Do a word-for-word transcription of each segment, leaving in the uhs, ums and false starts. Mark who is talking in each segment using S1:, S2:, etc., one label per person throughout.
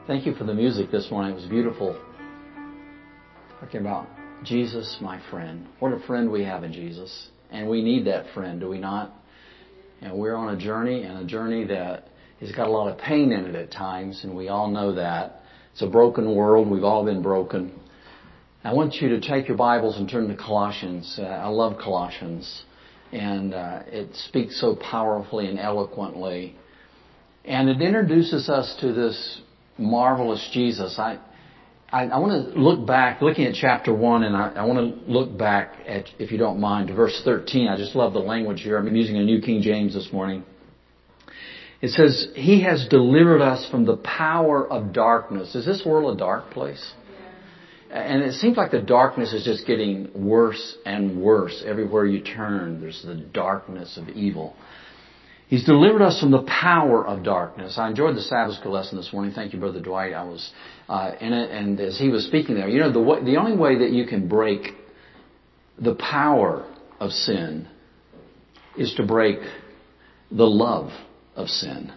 S1: Thank you for the music this morning. It was beautiful. Talking about Jesus, my friend. What a friend we have in Jesus. And we need that friend, do we not? And we're on a journey, and a journey that has got a lot of pain in it at times, and we all know that. It's a broken world. We've all been broken. I want you to take your Bibles and turn to Colossians. Uh, I love Colossians. And uh, it speaks so powerfully and eloquently. And it introduces us to this marvelous Jesus. I I, I want to look back, looking at chapter one, and I, I want to look back at, if you don't mind, to verse thirteen. I just love the language here. I'm using a New King James this morning. It says, He has delivered us from the power of darkness. Is this world a dark place? And it seems like the darkness is just getting worse and worse. Everywhere you turn, there's the darkness of evil. He's delivered us from the power of darkness. I enjoyed the Sabbath school lesson this morning. Thank you, Brother Dwight. I was uh, in it, and as he was speaking there, you know, the way, the only way that you can break the power of sin is to break the love of sin.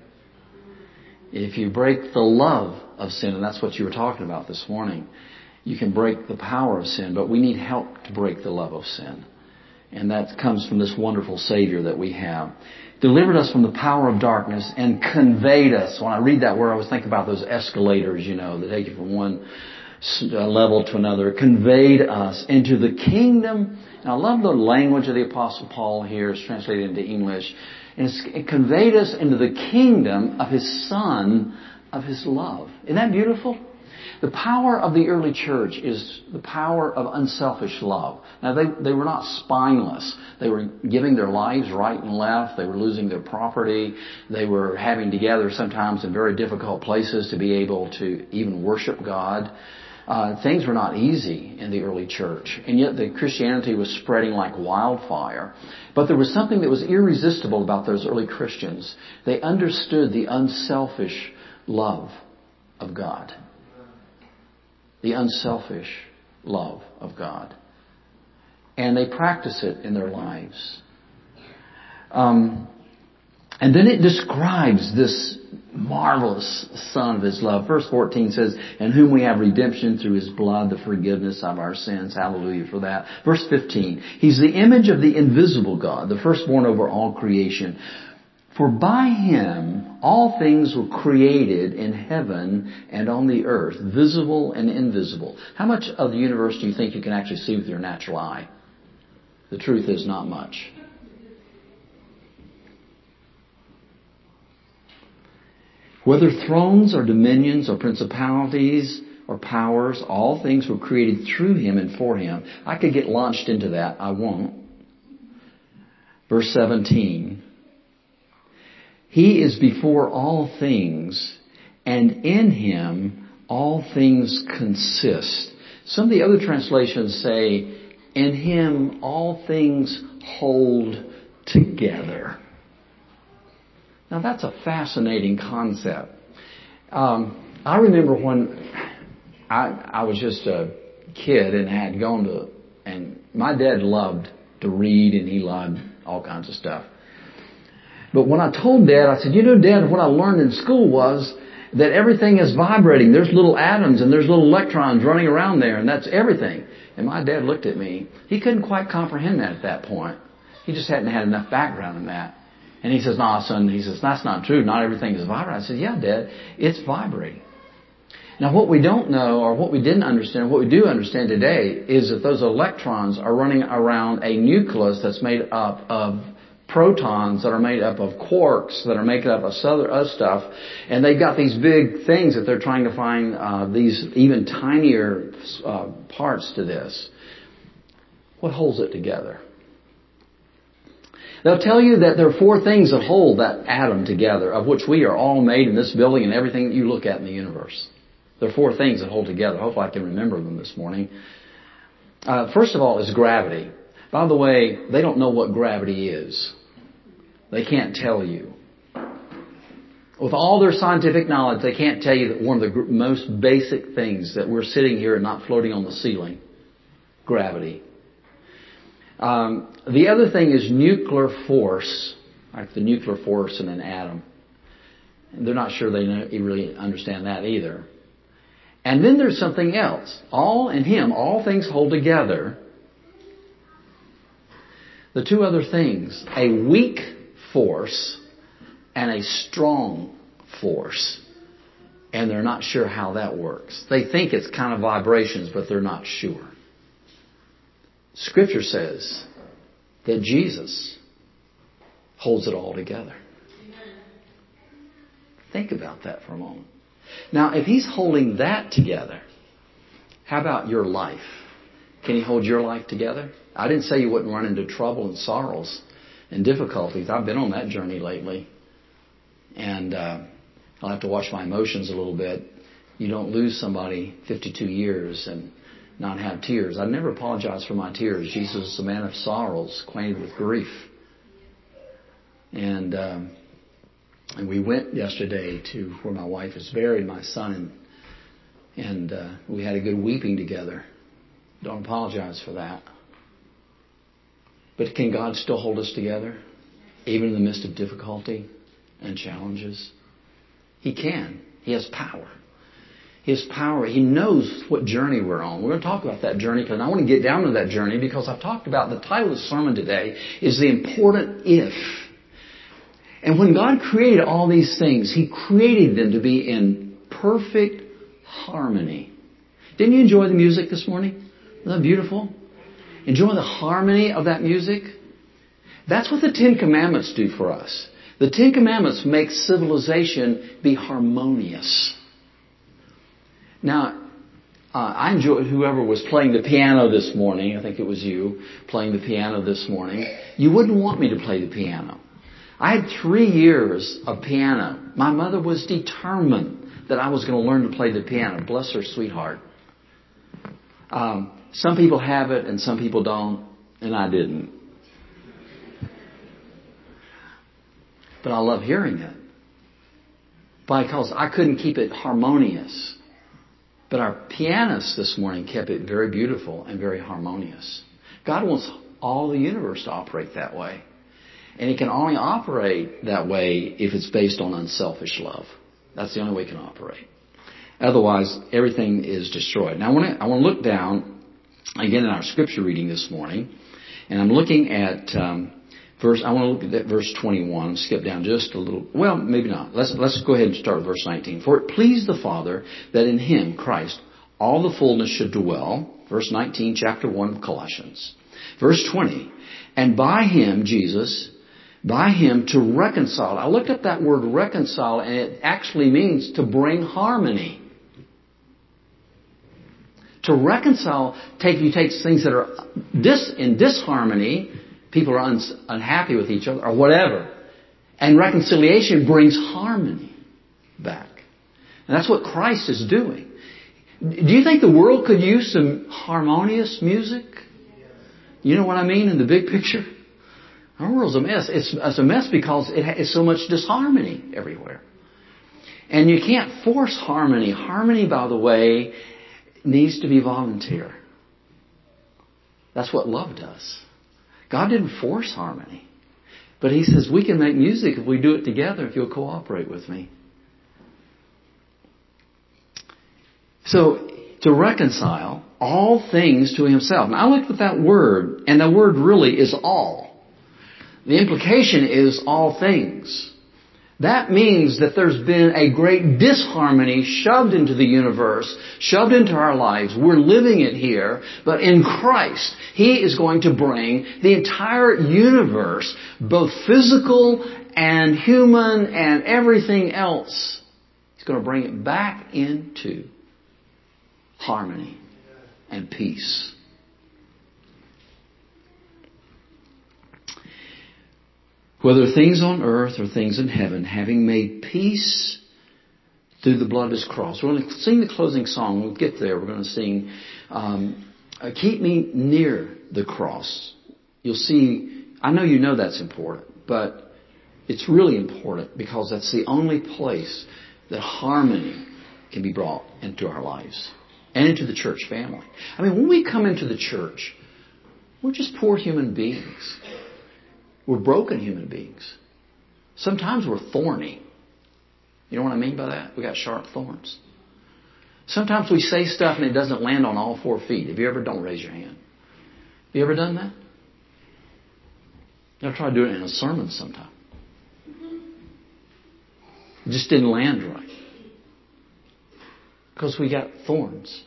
S1: If you break the love of sin, and that's what you were talking about this morning, you can break the power of sin, but we need help to break the love of sin. And that comes from this wonderful Savior that we have. Delivered us from the power of darkness and conveyed us. When I read that word, I always think about those escalators, you know, that take you from one level to another. Conveyed us into the kingdom. And I love the language of the Apostle Paul here. It's translated into English. And it's, it conveyed us into the kingdom of His Son, of His love. Isn't that beautiful? The power of the early church is the power of unselfish love. Now, they, they were not spineless. They were giving their lives right and left. They were losing their property. They were having to gather sometimes in very difficult places to be able to even worship God. Uh, things were not easy in the early church. And yet the Christianity was spreading like wildfire. But there was something that was irresistible about those early Christians. They understood the unselfish love of God. The unselfish love of God. And they practice it in their lives. Um, and then it describes this marvelous Son of His love. Verse fourteen says, in whom we have redemption through His blood, the forgiveness of our sins. Hallelujah for that. Verse fifteen, He's the image of the invisible God, the firstborn over all creation. For by Him all things were created in heaven and on the earth, visible and invisible. How much of the universe do you think you can actually see with your natural eye? The truth is not much. Whether thrones or dominions or principalities or powers, all things were created through Him and for Him. I could get launched into that. I won't. Verse seventeen. He is before all things, and in Him all things consist. Some of the other translations say, in Him all things hold together. Now that's a fascinating concept. Um, I remember when I, I was just a kid and had gone to, and my dad loved to read and he loved all kinds of stuff. But when I told Dad, I said, you know, Dad, what I learned in school was that everything is vibrating. There's little atoms and there's little electrons running around there, and that's everything. And my dad looked at me. He couldn't quite comprehend that at that point. He just hadn't had enough background in that. And he says, nah, son, he says, that's not true. Not everything is vibrating. I said, yeah, Dad, it's vibrating. Now, what we don't know, or what we didn't understand, what we do understand today, is that those electrons are running around a nucleus that's made up of protons that are made up of quarks that are made up of other stuff, and they've got these big things that they're trying to find uh, these even tinier uh, parts to this. What holds it together? They'll tell you that there are four things that hold that atom together, of which we are all made in this building and everything that you look at in the universe. There are four things that hold together. Hopefully I can remember them this morning. Uh, first of all is gravity. By the way, they don't know what gravity is. They can't tell you. With all their scientific knowledge, they can't tell you that one of the most basic things that we're sitting here and not floating on the ceiling, gravity. Um, the other thing is nuclear force, like the nuclear force in an atom. They're not sure they know, really understand that either. And then there's something else. All in Him, all things hold together. The two other things, a weak force and a strong force. And they're not sure how that works. They think it's kind of vibrations, but they're not sure. Scripture says that Jesus holds it all together. Think about that for a moment. Now, if He's holding that together, how about your life? Can He hold your life together? I didn't say you wouldn't run into trouble and sorrows and difficulties. I've been on that journey lately. And uh, I'll have to watch my emotions a little bit. You don't lose somebody fifty-two years and not have tears. I never apologize for my tears. Jesus is a man of sorrows, acquainted with grief. And um, and we went yesterday to where my wife is buried, my son, and, and uh, we had a good weeping together. Don't apologize for that. But can God still hold us together, even in the midst of difficulty and challenges? He can. He has power. He has power. He knows what journey we're on. We're going to talk about that journey, because I want to get down to that journey, because I've talked about the title of the sermon today is the important if. And when God created all these things, He created them to be in perfect harmony. Didn't you enjoy the music this morning? Isn't that beautiful? Enjoy the harmony of that music. That's what the Ten Commandments do for us. The Ten Commandments make civilization be harmonious. Now, uh, I enjoyed whoever was playing the piano this morning. I think it was you playing the piano this morning. You wouldn't want me to play the piano. I had three years of piano. My mother was determined that I was going to learn to play the piano. Bless her sweetheart. Um, some people have it and some people don't, and I didn't. But I love hearing it, because I couldn't keep it harmonious. But our pianist this morning kept it very beautiful and very harmonious. God wants all the universe to operate that way. And it can only operate that way if it's based on unselfish love. That's the only way it can operate. Otherwise, everything is destroyed. Now, I want to, I want to look down again in our scripture reading this morning. And I'm looking at um, verse, I want to look at that verse twenty-one, skip down just a little. Well, maybe not. Let's, let's go ahead and start with verse nineteen. For it pleased the Father that in Him, Christ, all the fullness should dwell. Verse nineteen, chapter one of Colossians. Verse twenty, and by Him, Jesus, by Him to reconcile. I looked up that word reconcile, and it actually means to bring harmony. To reconcile, take you take things that are dis, in disharmony, people are un, unhappy with each other or whatever, and reconciliation brings harmony back. And that's what Christ is doing. Do you think the world could use some harmonious music? You know what I mean in the big picture? Our world's a mess. It's, it's a mess because it has so much disharmony everywhere. And you can't force harmony. Harmony, by the way, needs to be volunteer. That's what love does. God didn't force harmony. But He says we can make music if we do it together, if you'll cooperate with me. So, to reconcile all things to Himself. Now, I looked at that word, and the word really is all. The implication is all things. That means that there's been a great disharmony shoved into the universe, shoved into our lives. We're living it here, but in Christ, He is going to bring the entire universe, both physical and human and everything else. He's going to bring it back into harmony and peace. Whether things on earth or things in heaven, having made peace through the blood of His cross. We're going to sing the closing song. We'll get there. We're going to sing, um, Keep Me Near the Cross. You'll see, I know you know that's important, but it's really important because that's the only place that harmony can be brought into our lives and into the church family. I mean, when we come into the church, we're just poor human beings. We're broken human beings. Sometimes we're thorny. You know what I mean by that? We got sharp thorns. Sometimes we say stuff and it doesn't land on all four feet. Have you ever, don't raise your hand. Have you ever done that? You ever try to do it in a sermon sometime? It just didn't land right. Because we got thorns.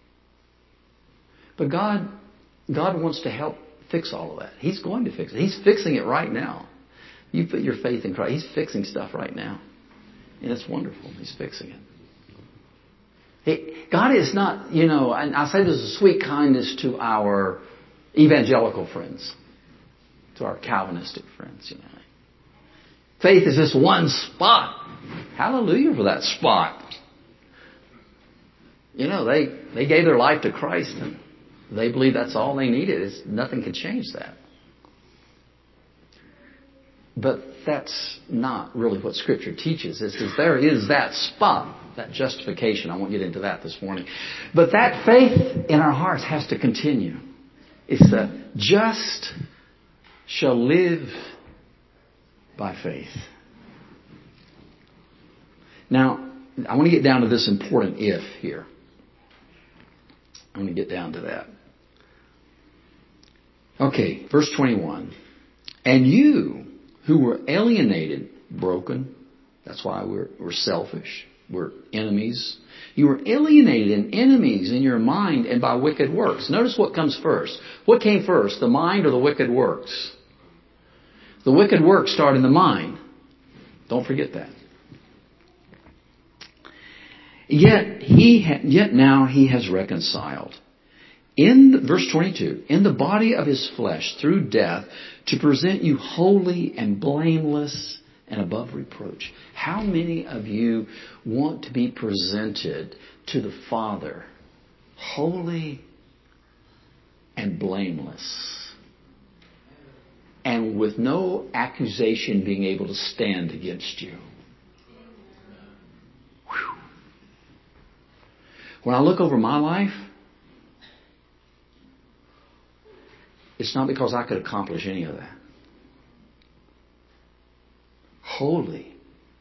S1: But God, God wants to help fix all of that. He's going to fix it. He's fixing it right now. You put your faith in Christ. He's fixing stuff right now. And it's wonderful. He's fixing it. He, God is not, you know, and I say this is a sweet kindness to our evangelical friends, to our Calvinistic friends, you know. Faith is this one spot. Hallelujah for that spot. You know, they, they gave their life to Christ and they believe that's all they needed. It's, nothing can change that. But that's not really what Scripture teaches. It says there is that spot, that justification. I won't get into that this morning. But that faith in our hearts has to continue. It's the just shall live by faith. Now, I want to get down to this important if here. I want to get down to that. Okay, verse twenty-one. And you who were alienated, broken, that's why we're, we're selfish, we're enemies. You were alienated and enemies in your mind and by wicked works. Notice what comes first. What came first, the mind or the wicked works? The wicked works start in the mind. Don't forget that. Yet he, ha- yet now he has reconciled. In the, verse twenty-two, in the body of his flesh through death to present you holy and blameless and above reproach. How many of you want to be presented to the Father holy and blameless and with no accusation being able to stand against you? Whew. When I look over my life, it's not because I could accomplish any of that. Holy,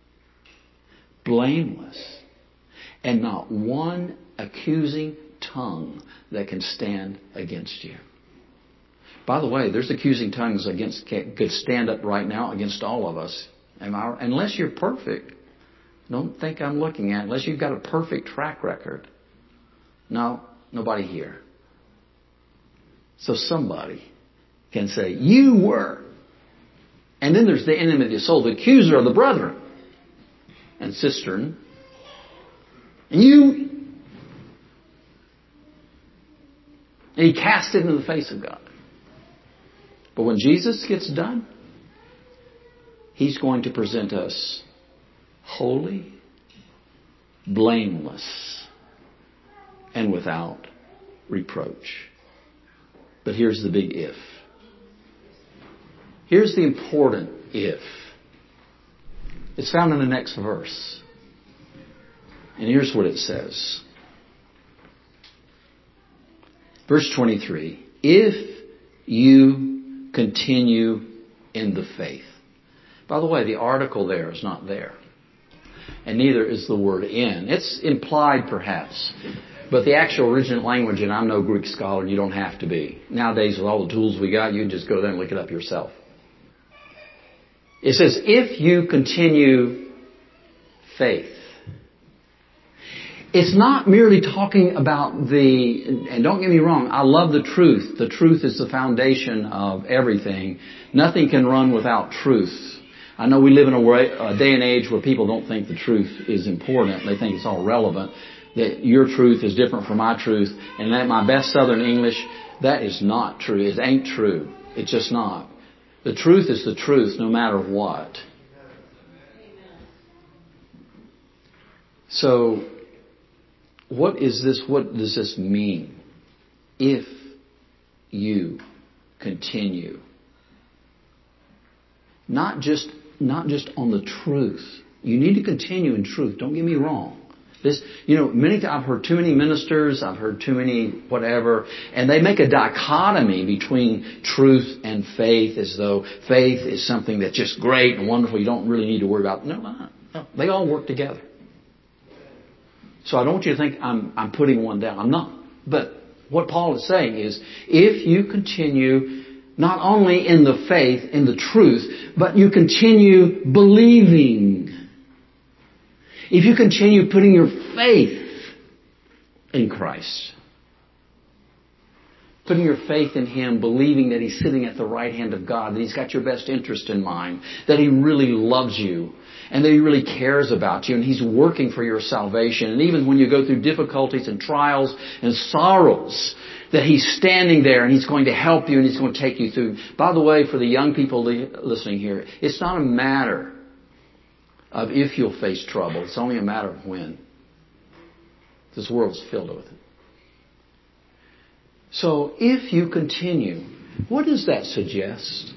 S1: blameless, and not one accusing tongue that can stand against you. By the way, there's accusing tongues against could stand up right now against all of us. Am I, unless you're perfect. Don't think I'm looking at it. Unless you've got a perfect track record. No, nobody here. So somebody can say, you were. And then there's the enemy of the soul, the accuser of the brethren and sister. And you. And he cast it into the face of God. But when Jesus gets done, he's going to present us holy, blameless, and without reproach. But here's the big if. Here's the important if. It's found in the next verse. And here's what it says. Verse twenty-three. If you continue in the faith. By the way, the article there is not there. And neither is the word in. It's implied perhaps. But the actual original language, and I'm no Greek scholar, and you don't have to be. Nowadays, with all the tools we got, you can just go there and look it up yourself. It says, if you continue faith. It's not merely talking about the, and don't get me wrong, I love the truth. The truth is the foundation of everything. Nothing can run without truth. I know we live in a, way, a day and age where people don't think the truth is important. They think it's all relevant. That your truth is different from my truth. And that my best Southern English, that is not true. It ain't true. It's just not. The truth is the truth no matter what. So, what is this? What does this mean? If you continue. Not just, not just on the truth. You need to continue in truth. Don't get me wrong. This, you know, many I've heard too many ministers, I've heard too many whatever, and they make a dichotomy between truth and faith as though faith is something that's just great and wonderful. You don't really need to worry about. No, no, They all work together. So I don't want you to think I'm, I'm putting one down. I'm not. But what Paul is saying is, if you continue not only in the faith, in the truth, but you continue believing. If you continue putting your faith in Christ. Putting your faith in Him, believing that He's sitting at the right hand of God, that He's got your best interest in mind, that He really loves you, and that He really cares about you, and He's working for your salvation. And even when you go through difficulties and trials and sorrows, that He's standing there and He's going to help you and He's going to take you through. By the way, for the young people listening here, it's not a matter of if you'll face trouble. It's only a matter of when. This world is filled with it. So if you continue, what does that suggest?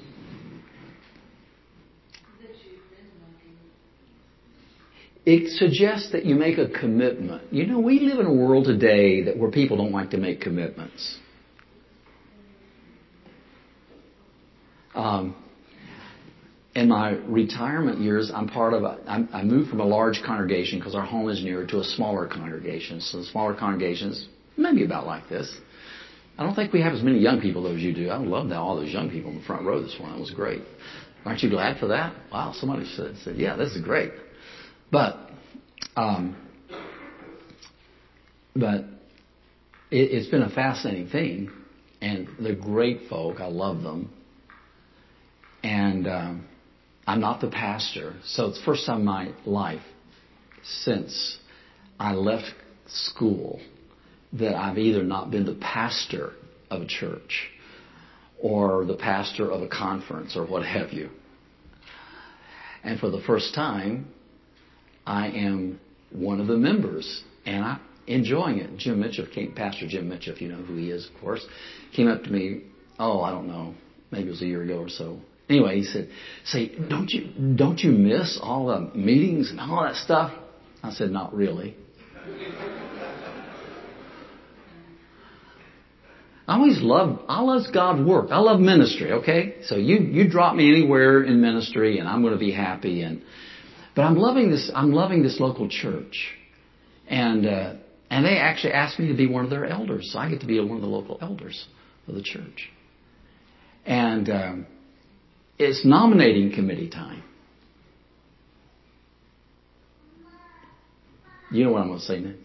S1: It suggests that you make a commitment. You know, we live in a world today that where people don't like to make commitments. Um, in my retirement years, I'm part of a, I, I moved from a large congregation because our home is near to a smaller congregation. So the smaller congregations, maybe about like this. I don't think we have as many young people as you do. I love that all those young people in the front row this morning. It was great. Aren't you glad for that? Wow, somebody said, said yeah, this is great. But, um, but it, it's been a fascinating thing, and they're great folk. I love them, and um, I'm not the pastor, so it's the first time in my life since I left school that I've either not been the pastor of a church or the pastor of a conference or what have you. And for the first time, I am one of the members, and I'm enjoying it. Jim Mitchell came, Pastor Jim Mitchell, if you know who he is, of course, came up to me, oh, I don't know, maybe it was a year ago or so. Anyway, he said, say, don't you, don't you miss all the meetings and all that stuff? I said, not really. I always love, I love God's work. I love ministry, okay? So you, you drop me anywhere in ministry and I'm going to be happy. And, but I'm loving this, I'm loving this local church. And, uh, and they actually asked me to be one of their elders. So I get to be one of the local elders of the church. And, um, it's nominating committee time. You know what I'm going to say next.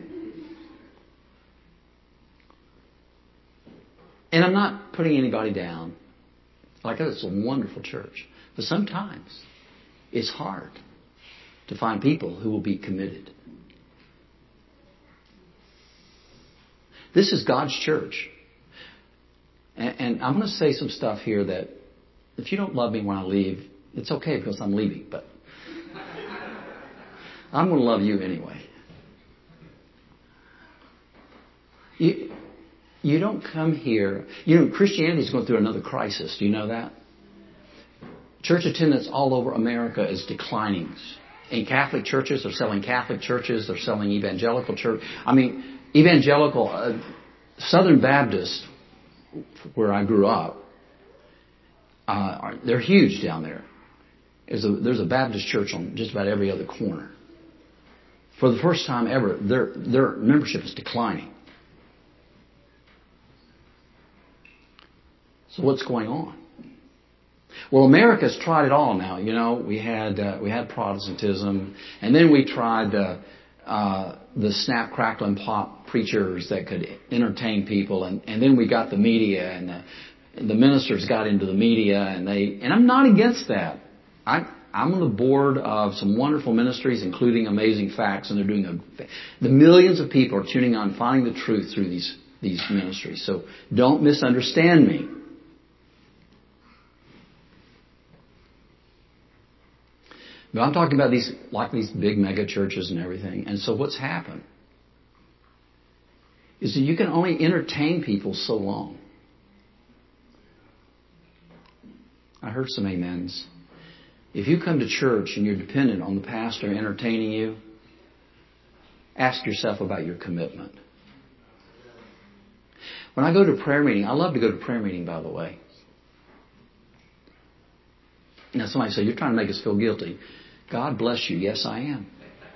S1: And I'm not putting anybody down. Like, it's a wonderful church. But sometimes it's hard to find people who will be committed. This is God's church. And, and I'm going to say some stuff here that if you don't love me when I leave, it's okay because I'm leaving. But I'm going to love you anyway. You... You don't come here. You know, Christianity is going through another crisis. Do you know that? Church attendance all over America is declining. In Catholic churches, they're selling Catholic churches. They're selling evangelical church. I mean, evangelical, uh, Southern Baptist, where I grew up, uh, are, they're huge down there. There's a, there's a Baptist church on just about every other corner. For the first time ever, their their membership is declining. So what's going on? Well, America's tried it all now. You know, we had uh, we had Protestantism, and then we tried uh, uh, the snap, crackle, and pop preachers that could entertain people, and, and then we got the media, and the, and the ministers got into the media, and they. And I'm not against that. I I'm on the board of some wonderful ministries, including Amazing Facts, and they're doing a, the millions of people are tuning on, finding the truth through these these ministries. So don't misunderstand me. But I'm talking about these, like these big mega churches and everything. And so what's happened is that you can only entertain people so long. I heard some amens. If you come to church and you're dependent on the pastor entertaining you, ask yourself about your commitment. When I go to prayer meeting, I love to go to prayer meeting, by the way. Now somebody say, you're trying to make us feel guilty. God bless you. Yes, I am.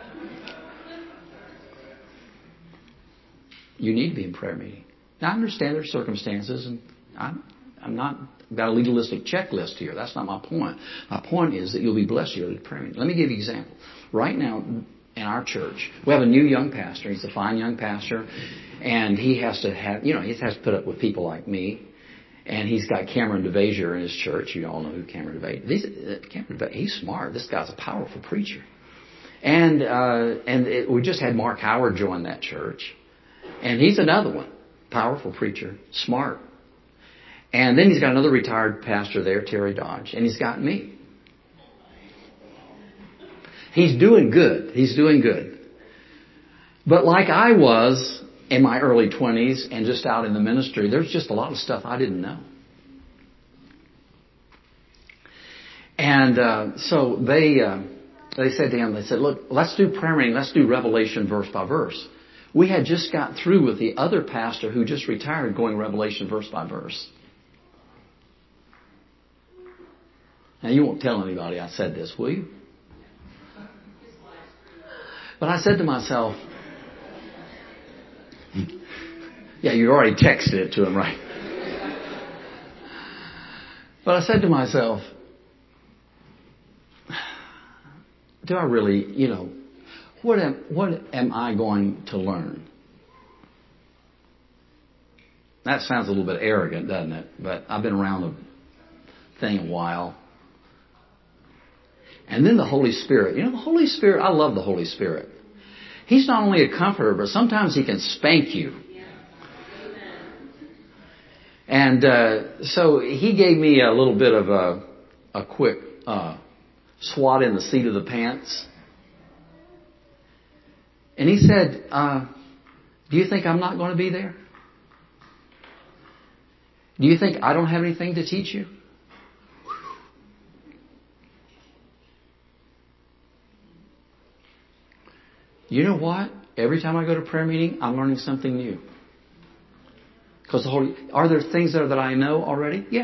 S1: You need to be in prayer meeting. Now, I understand there's circumstances, and I'm, I'm not got a legalistic checklist here. That's not my point. My point is that you'll be blessed here at prayer meeting. Let me give you an example. Right now, in our church, we have a new young pastor. He's a fine young pastor, and he has to have, you know, he has to put up with people like me. And he's got Cameron DeVasier in his church. You all know who Cameron DeVasier is. He's, Cameron DeVasier, he's smart. This guy's a powerful preacher. And uh, and it, we just had Mark Howard join that church. And he's another one. Powerful preacher. Smart. And then he's got another retired pastor there, Terry Dodge. And he's got me. He's doing good. He's doing good. But like I was in my early twenties and just out in the ministry, there's just a lot of stuff I didn't know. And uh, so they uh, they said to him, they said, look, let's do prayer meeting. Let's do Revelation verse by verse. We had just got through with the other pastor who just retired going Revelation verse by verse. Now, you won't tell anybody I said this, will you? But I said to myself, yeah, you already texted it to him, right? But I said to myself, do I really, you know, what am, what am I going to learn? That sounds a little bit arrogant, doesn't it? But I've been around the thing a while. And then the Holy Spirit. You know, the Holy Spirit, I love the Holy Spirit. He's not only a comforter, but sometimes He can spank you. And uh, so He gave me a little bit of a, a quick uh, swat in the seat of the pants. And He said, uh, do you think I'm not going to be there? Do you think I don't have anything to teach you? You know what? Every time I go to prayer meeting, I'm learning something new. Because the Holy, are there things there that I know already? Yes.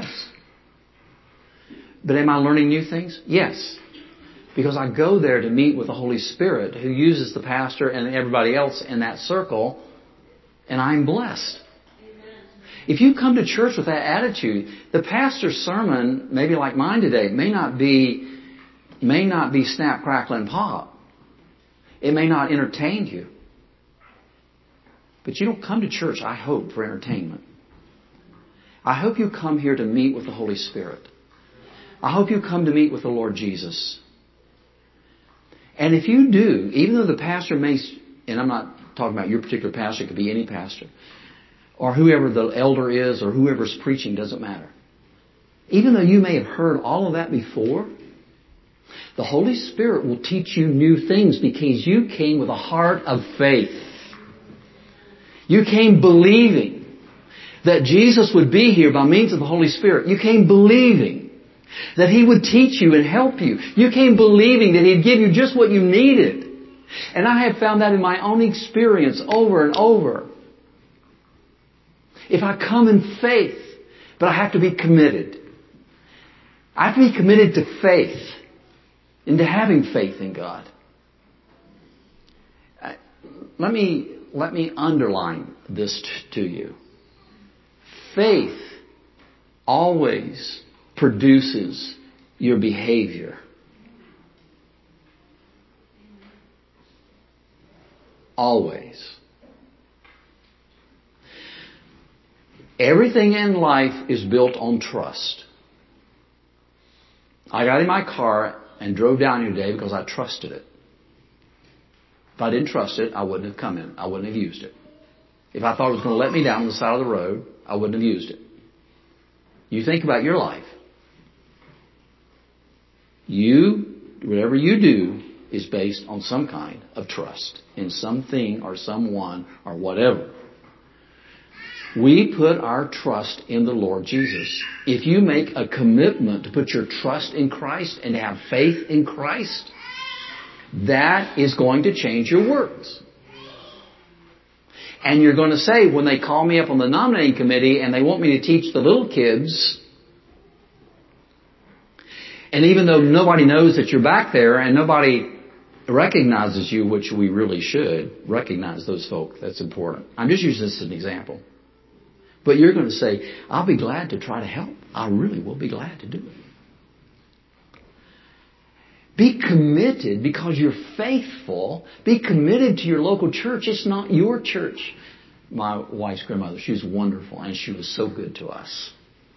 S1: But am I learning new things? Yes. Because I go there to meet with the Holy Spirit who uses the pastor and everybody else in that circle, and I'm blessed. Amen. If you come to church with that attitude, the pastor's sermon, maybe like mine today, may not be may not be snap, crackle, and pop. It may not entertain you. But you don't come to church, I hope, for entertainment. I hope you come here to meet with the Holy Spirit. I hope you come to meet with the Lord Jesus. And if you do, even though the pastor may, and I'm not talking about your particular pastor, it could be any pastor, or whoever the elder is, or whoever's preaching, doesn't matter. Even though you may have heard all of that before, the Holy Spirit will teach you new things because you came with a heart of faith. You came believing that Jesus would be here by means of the Holy Spirit. You came believing that He would teach you and help you. You came believing that He'd give you just what you needed. And I have found that in my own experience over and over. If I come in faith, but I have to be committed. I have to be committed to faith, into having faith in God. Let me, let me underline this t- to you. Faith always produces your behavior. Always. Everything in life is built on trust. I got in my car and drove down here today because I trusted it. If I didn't trust it, I wouldn't have come in. I wouldn't have used it. If I thought it was going to let me down on the side of the road, I wouldn't have used it. You think about your life. You, whatever you do, is based on some kind of trust in something or someone or whatever. We put our trust in the Lord Jesus. If you make a commitment to put your trust in Christ and to have faith in Christ, that is going to change your works. And you're going to say, when they call me up on the nominating committee and they want me to teach the little kids, And even though nobody knows that you're back there and nobody recognizes you, which we really should recognize those folk, that's important. I'm just using this as an example. But you're going to say, I'll be glad to try to help. I really will be glad to do it. Be committed because you're faithful. Be committed to your local church. It's not your church. My wife's grandmother, she was wonderful and she was so good to us.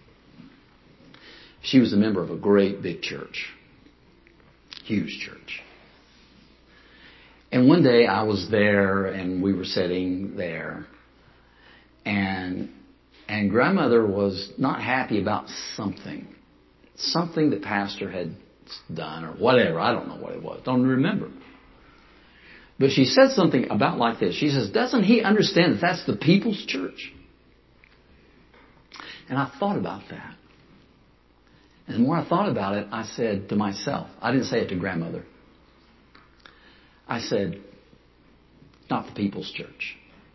S1: She was a member of a great big church. Huge church. And one day I was there and we were sitting there and and grandmother was not happy about something. Something the pastor had done or whatever. I don't know what it was. Don't remember. But she said something about like this. She says, doesn't he understand that that's the people's church? And I thought about that. And the more I thought about it, I said to myself, I didn't say it to grandmother. I said, not the people's church.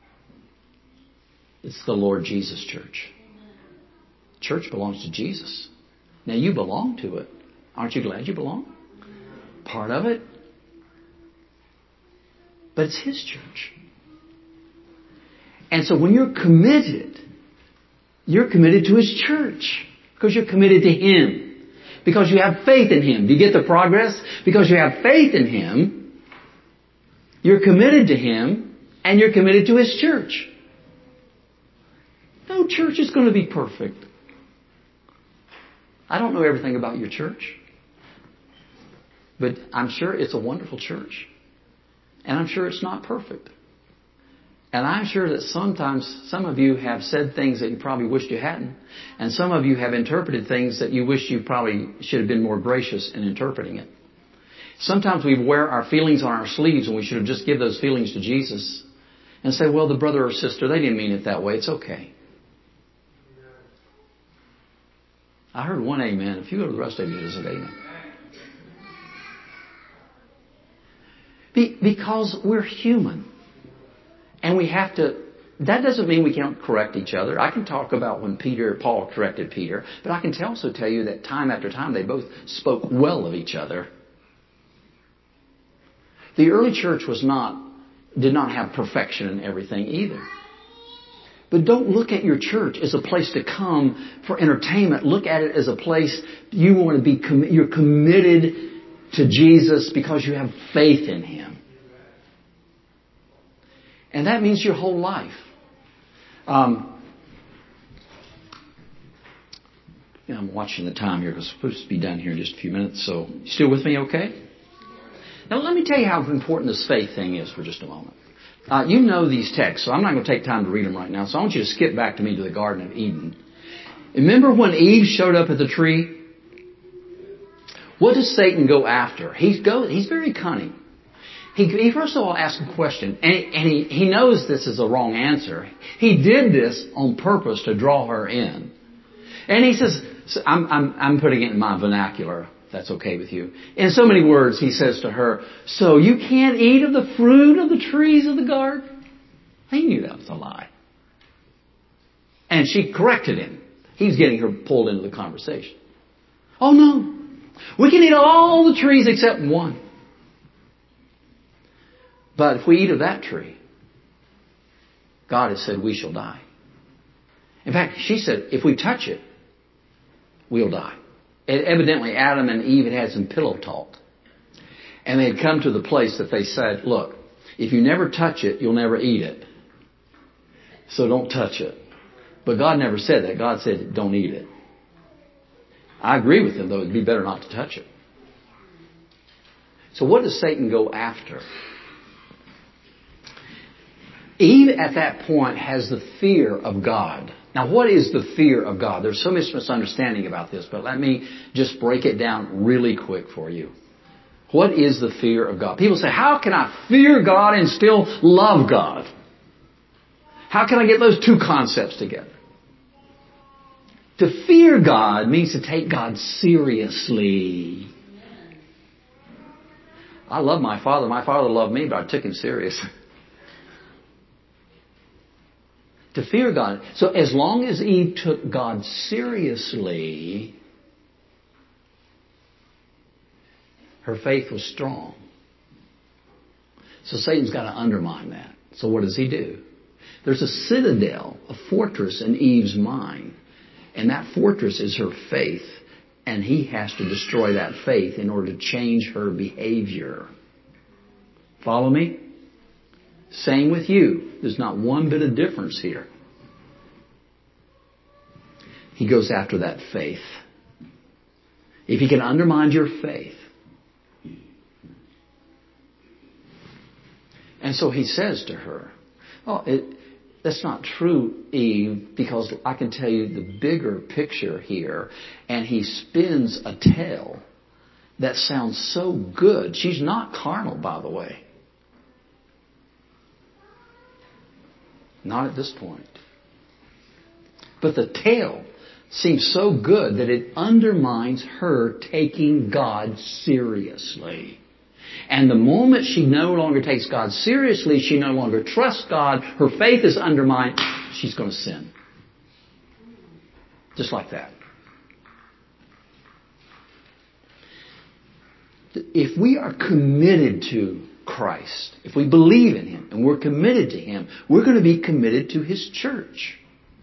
S1: It's the Lord Jesus church. Church belongs to Jesus. Now you belong to it. Aren't you glad you belong? Part of it. But it's His church. And so when you're committed, you're committed to His church. Because you're committed to Him. Because you have faith in Him. Do you get the progress? Because you have faith in Him, you're committed to Him, and you're committed to His church. No church is going to be perfect. I don't know everything about your church. But I'm sure it's a wonderful church. And I'm sure it's not perfect. And I'm sure that sometimes some of you have said things that you probably wished you hadn't. And some of you have interpreted things that you wish you probably should have been more gracious in interpreting it. Sometimes we wear our feelings on our sleeves and we should have just given those feelings to Jesus. And say, well, the brother or sister, they didn't mean it that way. It's okay. I heard one amen. A few of the rest of you just said amen. Be, because we're human. And we have to, that doesn't mean we can't correct each other. I can talk about when Peter, Paul corrected Peter, but I can also tell you that time after time they both spoke well of each other. The early church was not, did not have perfection in everything either. But don't look at your church as a place to come for entertainment. Look at it as a place you want to be, you're committed to Jesus because you have faith in Him. And that means your whole life. Um, you know, I'm watching the time here because we're supposed to be done here in just a few minutes. So, you still with me okay? Now, let me tell you how important this faith thing is for just a moment. Uh, you know these texts, so I'm not going to take time to read them right now. So I want you to skip back to me to the Garden of Eden. Remember when Eve showed up at the tree? What does Satan go after? He's, go, he's very cunning. He, he first of all asks a question, and, and he, he knows this is a wrong answer. He did this on purpose to draw her in. And he says, so I'm, I'm, I'm putting it in my vernacular, if that's okay with you. In so many words, he says to her, so you can't eat of the fruit of the trees of the garden? He knew that was a lie. And she corrected him. He was getting her pulled into the conversation. Oh no, we can eat all the trees except one. But if we eat of that tree, God has said we shall die. In fact, she said, if we touch it, we'll die. And evidently, Adam and Eve had had some pillow talk. And they had come to the place that they said, look, if you never touch it, you'll never eat it. So don't touch it. But God never said that. God said, don't eat it. I agree with him, though. It'd be better not to touch it. So what does Satan go after? Eve at that point has the fear of God. Now what is the fear of God? There's so much misunderstanding about this, but let me just break it down really quick for you. What is the fear of God? People say, how can I fear God and still love God? How can I get those two concepts together? To fear God means to take God seriously. I love my father. My father loved me, but I took him serious. To fear God. So as long as Eve took God seriously, Her faith was strong. So Satan's got to undermine that. So what does he do? There's a citadel, a fortress in Eve's mind. And that fortress is her faith. And he has to destroy that faith in order to change her behavior. Follow me? Same with you. There's not one bit of difference here. He goes after that faith. If he can undermine your faith. And so he says to her, oh, it, that's not true, Eve, because I can tell you the bigger picture here. And he spins a tale that sounds so good. She's not carnal, by the way. Not at this point. But the tale seems so good that it undermines her taking God seriously. And the moment she no longer takes God seriously, she no longer trusts God, her faith is undermined, she's going to sin. Just like that. If we are committed to Christ, if we believe in Him and we're committed to Him, we're going to be committed to His church.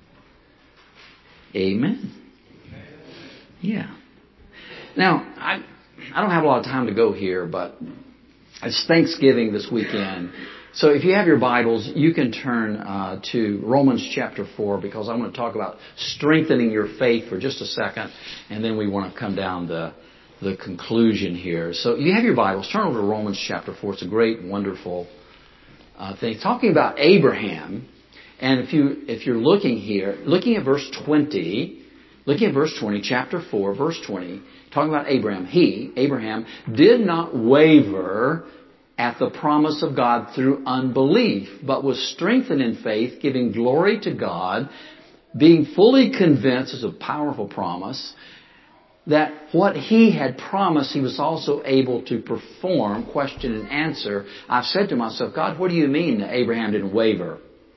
S1: Amen. Yeah. Now, I I don't have a lot of time to go here, but it's Thanksgiving this weekend. So if you have your Bibles, you can turn uh, to Romans chapter four, because I want to talk about strengthening your faith for just a second, and then we want to come down to the conclusion here. So if you have your Bibles, turn over to Romans chapter four. It's a great, wonderful uh, thing. Talking about Abraham, and if you if you're looking here, looking at verse twenty, looking at verse twenty, chapter four, verse twenty, talking about Abraham. He, Abraham, did not waver at the promise of God through unbelief, but was strengthened in faith, giving glory to God, being fully convinced, is a powerful promise, that what he had promised he was also able to perform. Question and answer. I've said to myself, God, what do you mean that Abraham didn't waver?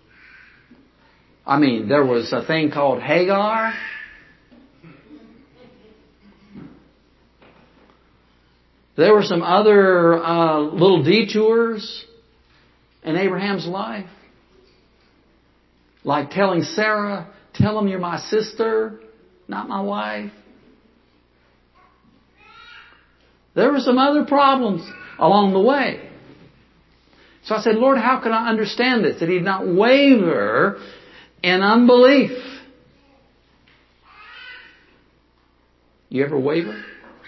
S1: I mean, there was a thing called Hagar. There were some other uh, little detours in Abraham's life. Like telling Sarah, tell him you're my sister, not my wife. There were some other problems along the way. So I said, Lord, how can I understand this? That he did not waver in unbelief. You ever waver?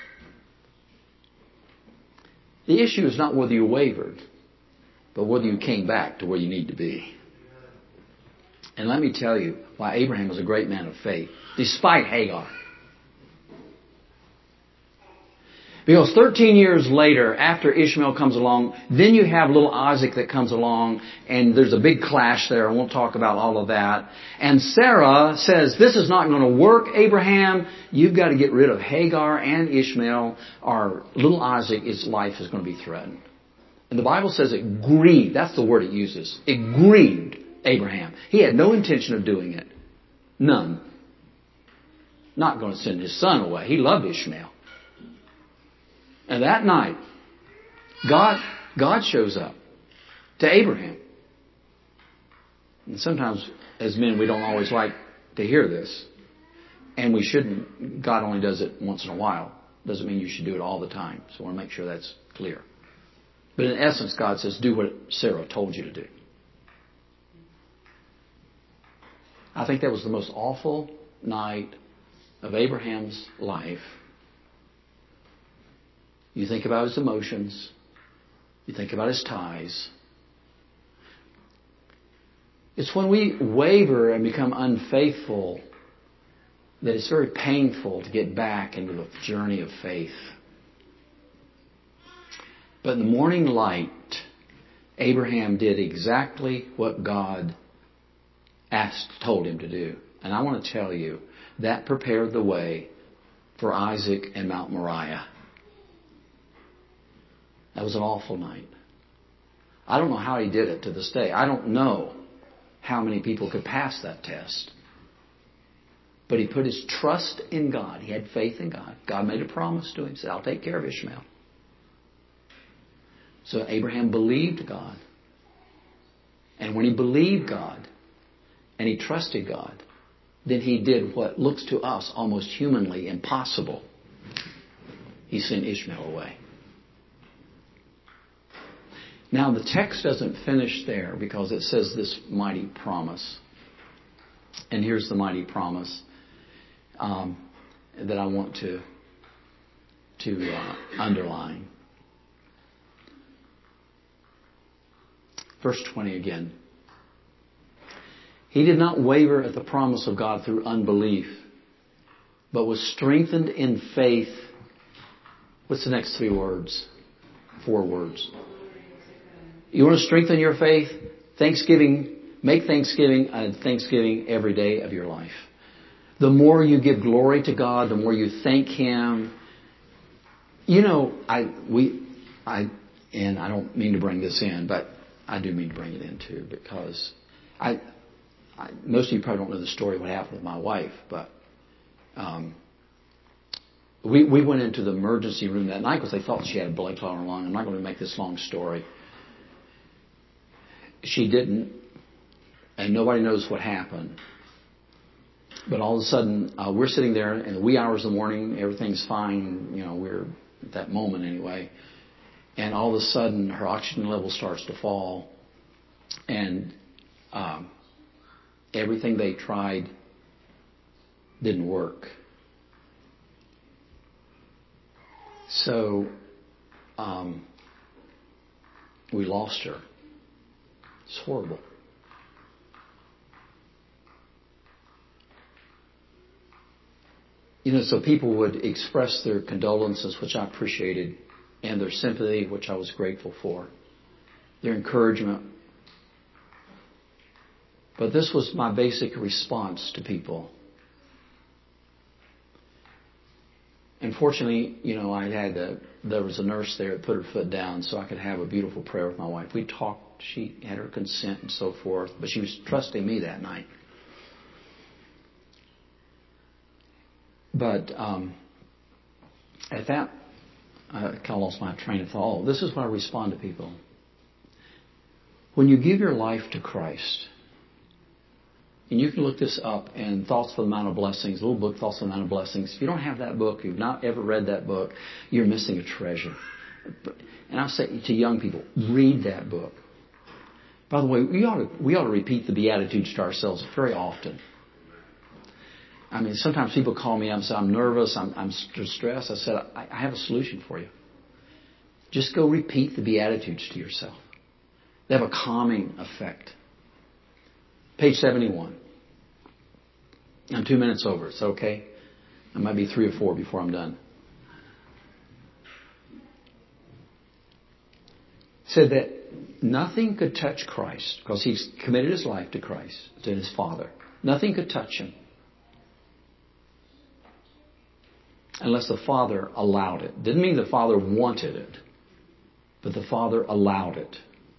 S1: The issue is not whether you wavered, but whether you came back to where you need to be. And let me tell you why Abraham was a great man of faith, despite Hagar. Because thirteen years later, after Ishmael comes along, then you have little Isaac that comes along, and there's a big clash there. I won't talk about all of that. And Sarah says, this is not going to work, Abraham. You've got to get rid of Hagar and Ishmael, or little Isaac, his life is going to be threatened. And the Bible says it grieved. That's the word it uses. It grieved Abraham. He had no intention of doing it. None. Not going to send his son away. He loved Ishmael. And that night, God, God shows up to Abraham. And sometimes, as men, we don't always like to hear this. And we shouldn't. God only does it once in a while. Doesn't mean you should do it all the time. So I want to make sure that's clear. But in essence, God says, do what Sarah told you to do. I think that was the most awful night of Abraham's life. You think about his emotions. You think about his ties. It's when we waver and become unfaithful that it's very painful to get back into the journey of faith. But in the morning light, Abraham did exactly what God asked, told him to do. And I want to tell you, that prepared the way for Isaac and Mount Moriah. That was an awful night. I don't know how he did it to this day. I don't know how many people could pass that test. But he put his trust in God. He had faith in God. God made a promise to him. He said, I'll take care of Ishmael. So Abraham believed God. And when he believed God and he trusted God, then he did what looks to us almost humanly impossible. He sent Ishmael away. Now the text doesn't finish there because it says this mighty promise. And here's the mighty promise um, that I want to, to uh, underline. Verse twenty again. He did not waver at the promise of God through unbelief, but was strengthened in faith. What's the next three words? Four words. You want to strengthen your faith? Thanksgiving. Make Thanksgiving a Thanksgiving every day of your life. The more you give glory to God, the more you thank Him. You know, I we I and I don't mean to bring this in, but I do mean to bring it in too, because I, I most of you probably don't know the story of what happened with my wife, but um, we we went into the emergency room that night because they thought she had a blood clot in her lung. I'm not going to make this long story. She didn't, and nobody knows what happened. But all of a sudden, uh, we're sitting there in the wee hours of the morning. Everything's fine. You know, we're at that moment anyway. And all of a sudden, her oxygen level starts to fall. And um, everything they tried didn't work. So um, we lost her. It's horrible. You know, so people would express their condolences, which I appreciated, and their sympathy, which I was grateful for, their encouragement. But this was my basic response to people. Unfortunately, you know, I had a, there was a nurse there that put her foot down so I could have a beautiful prayer with my wife. We talked, she had her consent and so forth, but she was trusting me that night. But um, at that, I kind of lost my train of thought. Oh, this is when I respond to people. When you give your life to Christ, and you can look this up in Thoughts for the Mount of Blessings, a little book, Thoughts for the Mount of Blessings. If you don't have that book, you've not ever read that book, you're missing a treasure. And I say to young people, read that book. By the way, we ought to, we ought to repeat the Beatitudes to ourselves very often. I mean, sometimes people call me up and say, I'm nervous, I'm, I'm stressed. I said, I, I have a solution for you. Just go repeat the Beatitudes to yourself. They have a calming effect. Page seventy-one. I'm two minutes over. It's okay. I might be three or four before I'm done. It said that nothing could touch Christ because he's committed his life to Christ, to his Father. Nothing could touch him unless the Father allowed it. Didn't mean the Father wanted it, but the Father allowed it.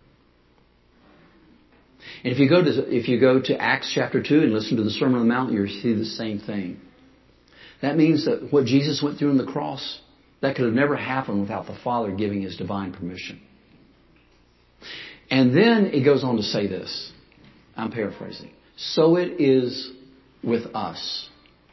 S1: And if you go to if you go to Acts chapter two and listen to the Sermon on the Mount, you'll see the same thing. That means that what Jesus went through on the cross, that could have never happened without the Father giving his divine permission. And then it goes on to say this. I'm paraphrasing. So it is with us.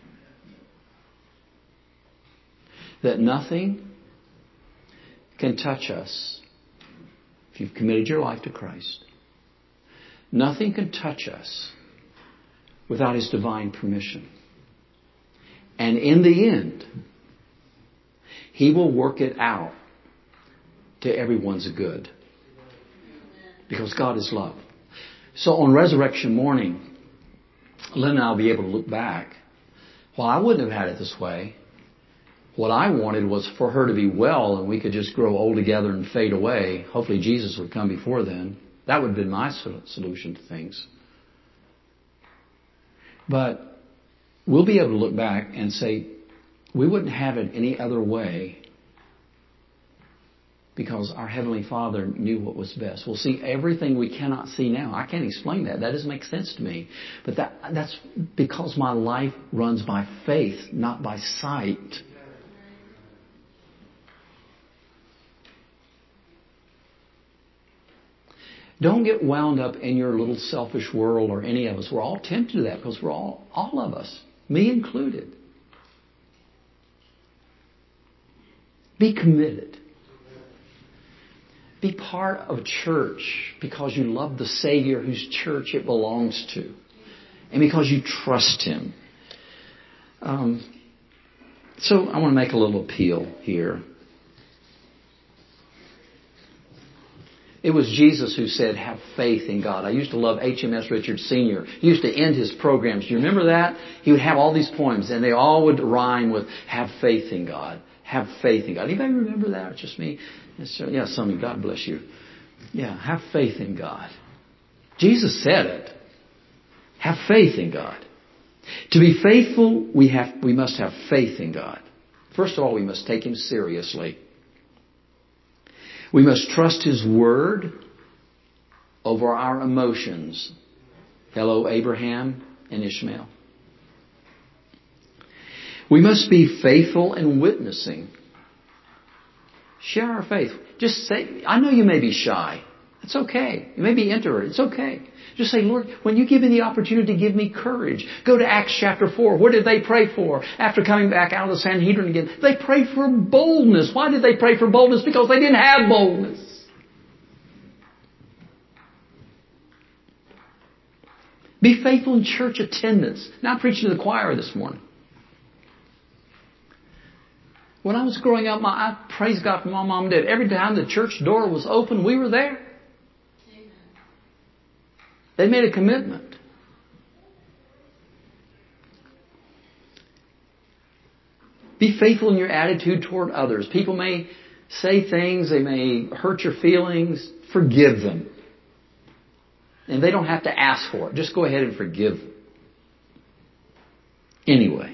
S1: That nothing can touch us if you've committed your life to Christ. Nothing can touch us without his divine permission. And in the end, he will work it out to everyone's good. Because God is love. So on resurrection morning, Lynn and I will be able to look back. Well, I wouldn't have had it this way. What I wanted was for her to be well and we could just grow old together and fade away. Hopefully Jesus would come before then. That would have been my solution to things. But we'll be able to look back and say, we wouldn't have it any other way because our Heavenly Father knew what was best. We'll see everything we cannot see now. I can't explain that. That doesn't make sense to me. But that that's because my life runs by faith, not by sight. Don't get wound up in your little selfish world or any of us. We're all tempted to that because we're all, all of us, me included. Be committed. Be part of a church because you love the Savior whose church it belongs to. And because you trust Him. Um, so I want to make a little appeal here. It was Jesus who said, have faith in God. I used to love H M S Richards Senior He used to end his programs. Do you remember that? He would have all these poems and they all would rhyme with, have faith in God. Have faith in God. Anybody remember that? It's just me. Yeah, some of you. God bless you. Yeah, have faith in God. Jesus said it. Have faith in God. To be faithful, we have we must have faith in God. First of all, we must take Him seriously. We must trust His Word over our emotions. Hello, Abraham and Ishmael. We must be faithful in witnessing. Share our faith. Just say, I know you may be shy. It's okay. You may be introverted. It's okay. Just say, Lord, when you give me the opportunity, give me courage. Go to Acts chapter four. What did they pray for? After coming back out of the Sanhedrin again, they prayed for boldness. Why did they pray for boldness? Because they didn't have boldness. Be faithful in church attendance. Now I'm preaching to the choir this morning. When I was growing up, my, I praise God for my mom and dad. Every time the church door was open, we were there. Amen. They made a commitment. Be faithful in your attitude toward others. People may say things, they may hurt your feelings. Forgive them. And they don't have to ask for it. Just go ahead and forgive them. Anyway.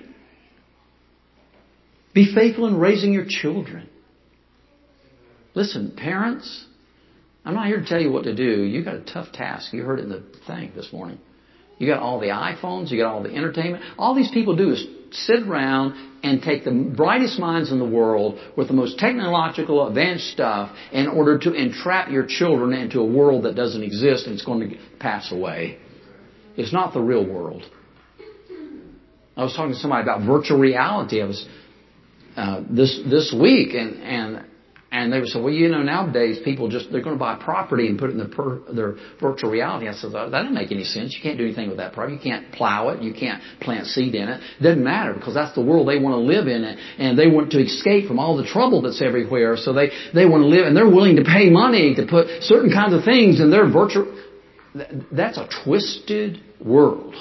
S1: Be faithful in raising your children. Listen, parents, I'm not here to tell you what to do. You got a tough task. You heard it in the thing this morning. You got all the iPhones. You got all the entertainment. All these people do is sit around and take the brightest minds in the world with the most technological, advanced stuff in order to entrap your children into a world that doesn't exist and it's going to pass away. It's not the real world. I was talking to somebody about virtual reality. I was Uh, this this week, and and and they were saying, well, you know, nowadays people just they're going to buy property and put it in their per, their virtual reality. I said, that doesn't make any sense. You can't do anything with that property. You can't plow it. You can't plant seed in it. It doesn't matter because that's the world they want to live in, and, and they want to escape from all the trouble that's everywhere. So they they want to live, and they're willing to pay money to put certain kinds of things in their virtual. That's a twisted world.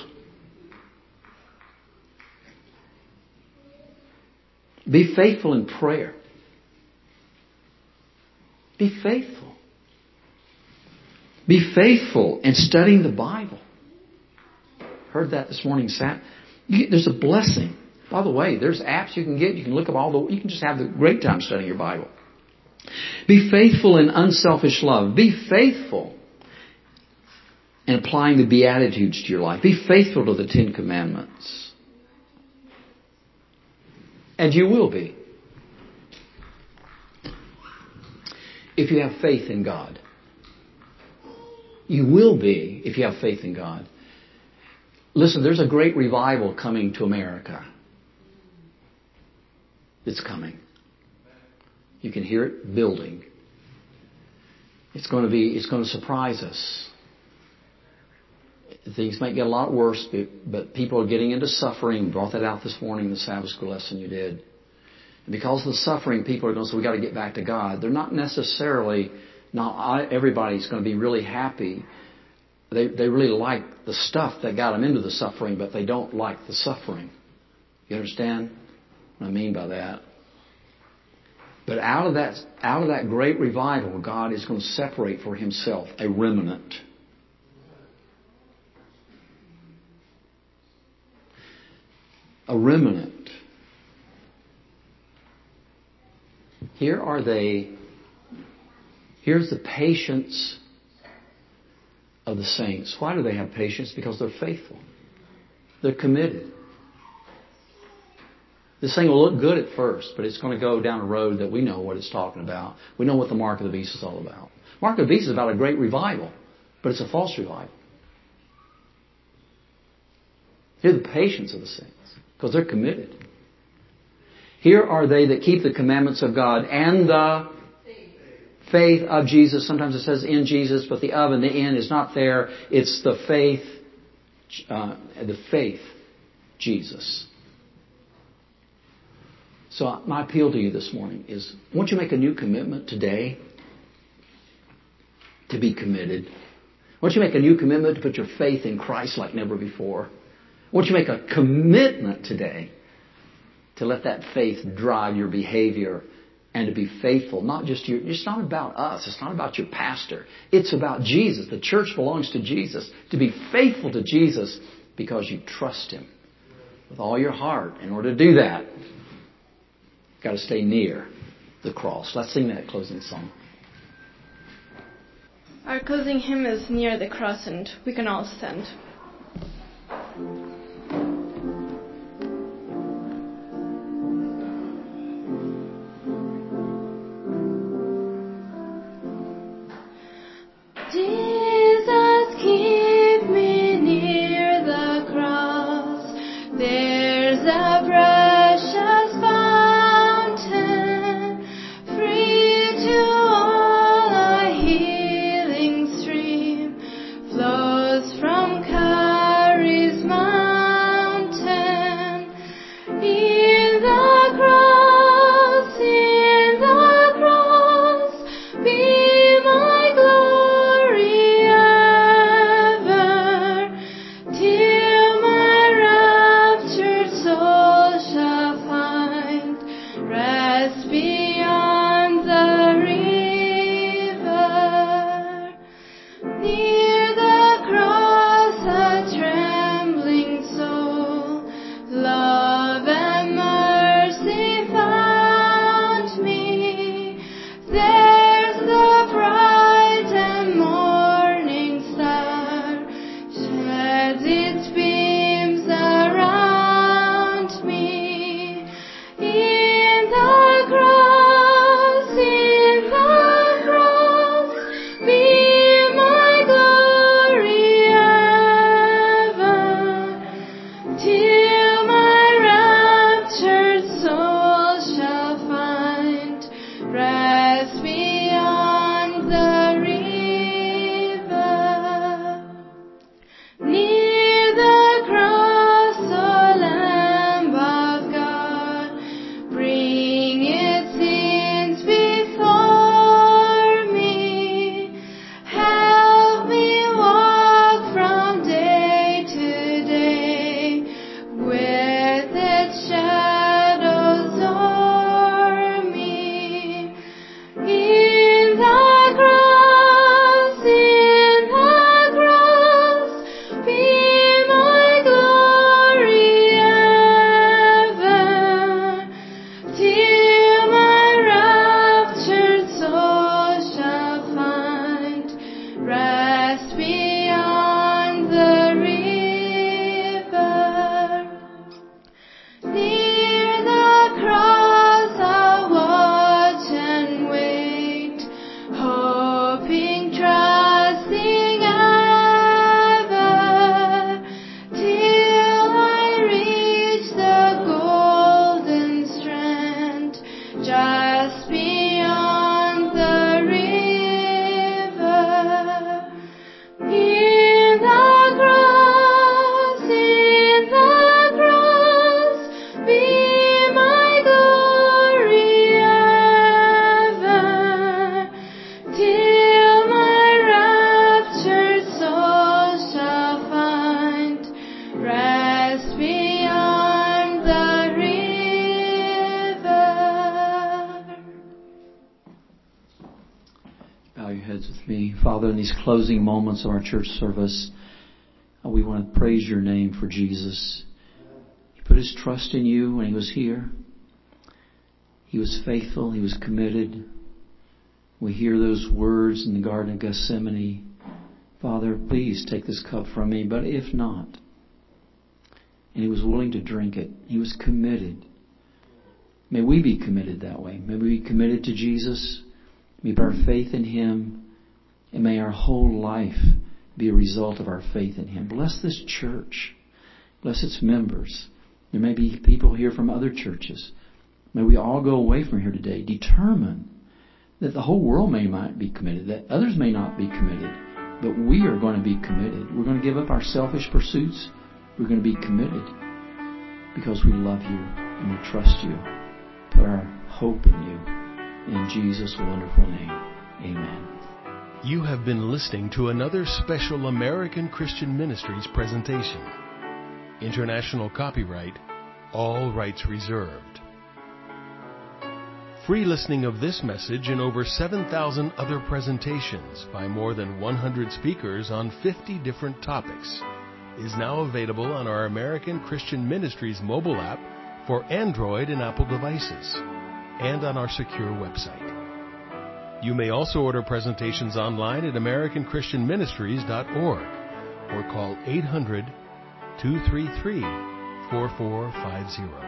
S1: Be faithful in prayer. Be faithful. Be faithful in studying the Bible. Heard that this morning, Sat. You, there's a blessing. By the way, there's apps you can get. You can look up all the. You can just have the great time studying your Bible. Be faithful in unselfish love. Be faithful in applying the Beatitudes to your life. Be faithful to the Ten Commandments. And you will be. If you have faith in God. You will be if you have faith in God. Listen, there's a great revival coming to America. It's coming. You can hear it building. It's going to be, it's going to surprise us. Things might get a lot worse, but people are getting into suffering. We brought that out this morning in the Sabbath school lesson you did. And because of the suffering, people are going to say, we've got to get back to God. They're not necessarily, not everybody's going to be really happy. They, they really like the stuff that got them into the suffering, but they don't like the suffering. You understand what I mean by that? But out of that, out of that great revival, God is going to separate for Himself a remnant. A remnant. Here are they. Here's the patience of the saints. Why do they have patience? Because they're faithful. They're committed. This thing will look good at first, but it's going to go down a road that we know what it's talking about. We know what the mark of the beast is all about. Mark of the beast is about a great revival. But it's a false revival. Here are the patience of the saints, because they're committed. Here are they that keep the commandments of God and the faith of Jesus. Sometimes it says in Jesus, but the of and the in is not there. It's the faith, uh, the faith, Jesus. So my appeal to you this morning is, won't you make a new commitment today to be committed? Won't you make a new commitment to put your faith in Christ like never before? Won't you make a commitment today to let that faith drive your behavior and to be faithful? Not just your, it's not about us. It's not about your pastor. It's about Jesus. The church belongs to Jesus. To be faithful to Jesus because you trust Him with all your heart. In order to do that, you've got to stay near the cross. Let's sing that closing song.
S2: Our closing hymn is Near the Cross, and we can all stand.
S3: Jesus, keep me near the cross. There's a precious fountain, free to all, a healing stream flows from Calvary's mountain. In the cross, in the cross, be my glory ever, till my raptured soul shall find rest beyond the river. Near the cross, a trembling soul, love and mercy found me. There's the bright and morning star sheds its beams around me. In the cross, in the cross, be my glory ever, till my raptured soul shall find rest beyond the river. Near the cross, O Lamb of God, bring its sins before me. Help me walk from day to day with its shadows o'er me. In the cross, in the cross, be my glory ever, till my raptured soul shall find rest beyond the river. Near the cross, I'll watch and wait, hoping, trusting ever, till I reach the golden strand just beyond the river. In the cross, in the cross, be my glory ever, till my raptured soul shall find rest beyond the river.
S1: Bow your heads with me. Father, in these closing moments of our church service, uh, we want to praise your name for Jesus. He put his trust in you when he was here. He was faithful. He was committed. We hear those words in the Garden of Gethsemane. Father, please take this cup from me, but if not. And he was willing to drink it. He was committed. May we be committed that way. May we be committed to Jesus. May we put our faith in him. And may our whole life be a result of our faith in Him. Bless this church. Bless its members. There may be people here from other churches. May we all go away from here today determined that the whole world may not be committed, that others may not be committed, but we are going to be committed. We're going to give up our selfish pursuits. We're going to be committed because we love you and we trust you. Put our hope in you. In Jesus' wonderful name, amen.
S4: You have been listening to another special American Christian Ministries presentation. International copyright, all rights reserved. Free listening of this message and over seven thousand other presentations by more than one hundred speakers on fifty different topics is now available on our American Christian Ministries mobile app for Android and Apple devices and on our secure website. You may also order presentations online at american christian ministries dot org or call eight hundred, two three three, four four five zero.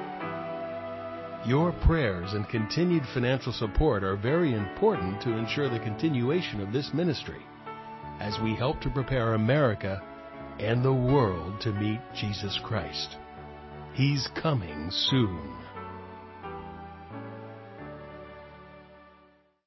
S4: Your prayers and continued financial support are very important to ensure the continuation of this ministry as we help to prepare America and the world to meet Jesus Christ. He's coming soon.